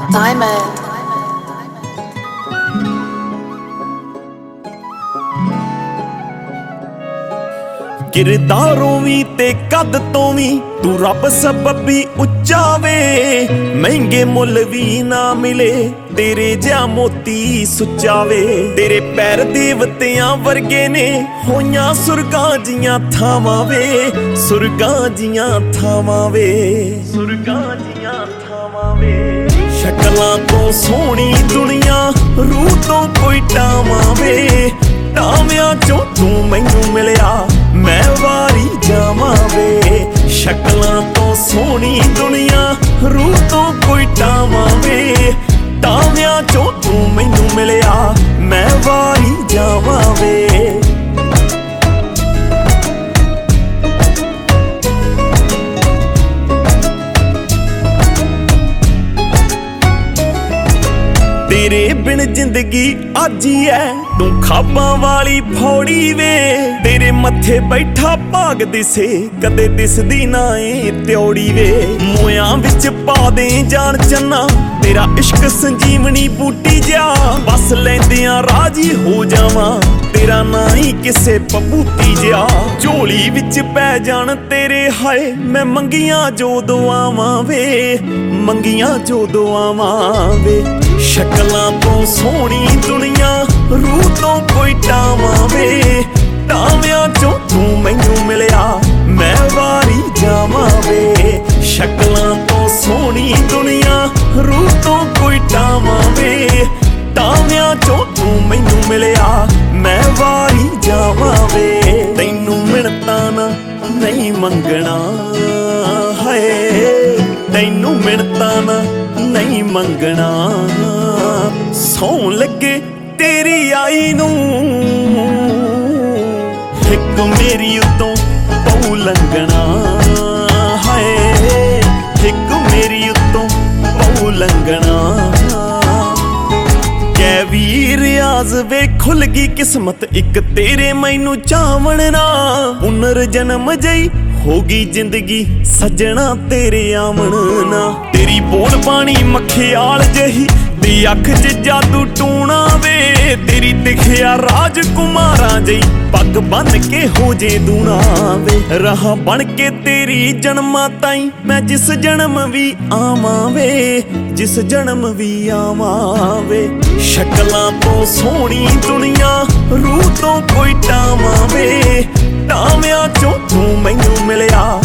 Diamond. किरदारों भी ते कद तो भी तू रब सबबी उच्चा वे। महंगे मुल भी ना मिले तेरे जा मोती सुच्चा वे। तेरे पैर देवतियां वर्गे ने होइयां सुरगां जियां थावां वे। सुरगां जियां थावां वे। सुरगां जियां थावां वे। शक्लां तो सोहनी दुनिया रूह तो कोई टावां वे। टावियां चों तू मैनू मिलिया मैं वारी जावां वे। शक्लां तो सोहनी दुनिया रूह तो कोई टावां वे। टावियां चों तू मैनू मिलिया मैं वारी जावां वे। तेरे बिन जिंदगी अज ही है तू खाबां वाली फौड़ी वे। तेरे मत्थे बैठा भाग दिसे कदे दिसदी ना ए त्योड़ी वे। मोयां विच पा दे जान चन्ना तेरा इश्क संजीवनी बूटी जा। बस लैंदियां राजी हो जावां तेरा ना ही किसे पबूती जा। झोली विच पै जान तेरे हाय मैं मंगियां जो दुआवां वे। मंगियां जो दुआवां वे। शक्लां तो सोहनी दुनिया रूह तो कोई टावां वे। टावियां चों तू मैनू मिलिया मैं वारी जावां वे। शक्लां तो सोहनी दुनिया रूह तो कोई टावां वे। टावियां चों तू मैनू मिलिया मैं वारी जावां वे। तैनू मिन्नतां ना नहीं मंगना हाय। तैनू मिन्नतां ना नहीं मंगना सौं लगे तेरी आई नू। हिक मेरी उतों पऊ लंघना हाय। हिक मेरी उतों पऊ लंघना। कै वी रियाज वे खुल गई किस्मत एक तेरे मैनू चावण ना। पुनर जन्म जई होगी जिंदगी सजना तेरे आवन ना। तेरी बोल बाणी मखियाल जही दी अख च जादू टूणा वे। तेरी दिखिया राजकुमारां जई पग बन के हो जे दूना वे। रहा बन के तेरी जन्मां ताईं मैं जिस जन्म भी आवां वे। जिस जन्म भी आवां वे। शक्लां तो सोहनी दुनिया रूह तो कोई टावां वे। टावियां चों तू मैनू मिलिया